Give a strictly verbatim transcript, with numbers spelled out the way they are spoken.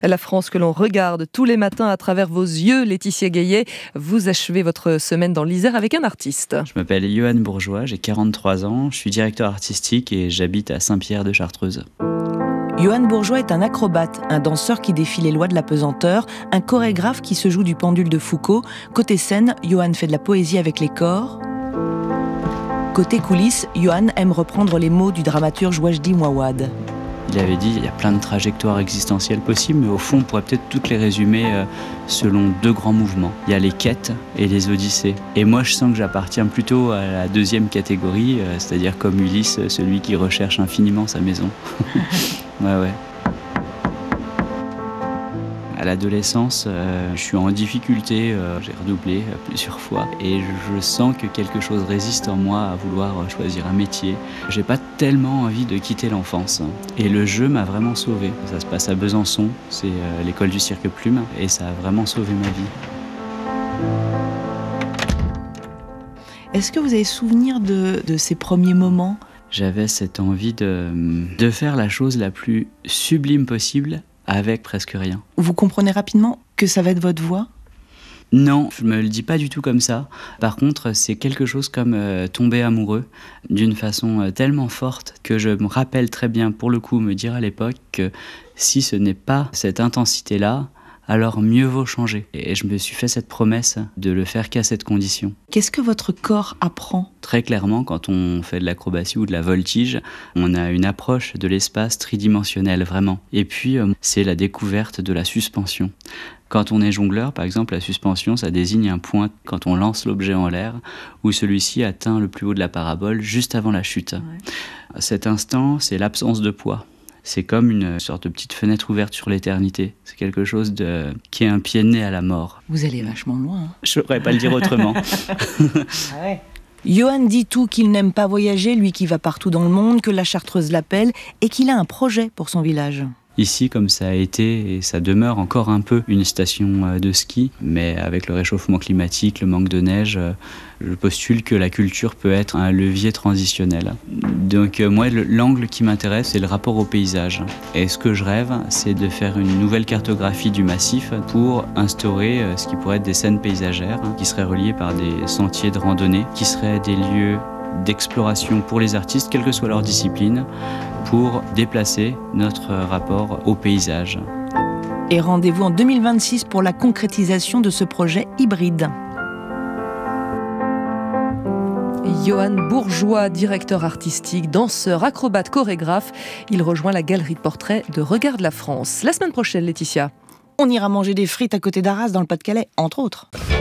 La France que l'on regarde tous les matins à travers vos yeux, Laetitia Gaillet. Vous achevez votre semaine dans l'Isère avec un artiste. Je m'appelle Johan Bourgeois, j'ai quarante-trois ans, je suis directeur artistique et j'habite à Saint-Pierre-de-Chartreuse. Johan Bourgeois est un acrobate, un danseur qui défie les lois de la pesanteur, un chorégraphe qui se joue du pendule de Foucault. Côté scène, Johan fait de la poésie avec les corps. Côté coulisses, Johan aime reprendre les mots du dramaturge Wajdi Mouawad. Il avait dit il y a plein de trajectoires existentielles possibles, mais au fond, on pourrait peut-être toutes les résumer euh, selon deux grands mouvements. Il y a les quêtes et les odyssées. Et moi, je sens que j'appartiens plutôt à la deuxième catégorie, euh, c'est-à-dire comme Ulysse, celui qui recherche infiniment sa maison. ouais, ouais. À l'adolescence, euh, je suis en difficulté, euh, j'ai redoublé euh, plusieurs fois et je sens que quelque chose résiste en moi à vouloir euh, choisir un métier. J'ai pas tellement envie de quitter l'enfance et le jeu m'a vraiment sauvé. Ça se passe à Besançon, c'est euh, l'école du cirque Plume et ça a vraiment sauvé ma vie. Est-ce que vous avez souvenir de, de ces premiers moments ? J'avais cette envie de, de faire la chose la plus sublime possible avec presque rien. Vous comprenez rapidement que ça va être votre voix ? Non, je me le dis pas du tout comme ça. Par contre, c'est quelque chose comme euh, tomber amoureux d'une façon euh, tellement forte que je me rappelle très bien, pour le coup, me dire à l'époque que si ce n'est pas cette intensité-là, alors mieux vaut changer. Et je me suis fait cette promesse de le faire qu'à cette condition. Qu'est-ce que votre corps apprend ? Très clairement, quand on fait de l'acrobatie ou de la voltige, on a une approche de l'espace tridimensionnelle, vraiment. Et puis, euh, c'est la découverte de la suspension. Quand on est jongleur, par exemple, la suspension, ça désigne un point quand on lance l'objet en l'air, où celui-ci atteint le plus haut de la parabole juste avant la chute. Ouais. Cet instant, c'est l'absence de poids. C'est comme une sorte de petite fenêtre ouverte sur l'éternité. C'est quelque chose de... qui est un pied de nez à la mort. Vous allez vachement loin. Hein. Je ne pourrais pas le dire autrement. Ah ouais. Johan dit tout qu'il n'aime pas voyager, lui qui va partout dans le monde, que la Chartreuse l'appelle et qu'il a un projet pour son village. Ici, comme ça a été et ça demeure encore un peu une station de ski, mais avec le réchauffement climatique, le manque de neige, je postule que la culture peut être un levier transitionnel. Donc moi, l'angle qui m'intéresse, c'est le rapport au paysage. Et ce que je rêve, c'est de faire une nouvelle cartographie du massif pour instaurer ce qui pourrait être des scènes paysagères, qui seraient reliées par des sentiers de randonnée, qui seraient des lieux d'exploration pour les artistes, quelle que soit leur discipline, pour déplacer notre rapport au paysage. Et rendez-vous en deux mille vingt-six pour la concrétisation de ce projet hybride. Johan Bourgeois, directeur artistique, danseur, acrobate, chorégraphe. Il rejoint la galerie de portraits de Regarde la France. La semaine prochaine, Laetitia. On ira manger des frites à côté d'Arras dans le Pas-de-Calais, entre autres.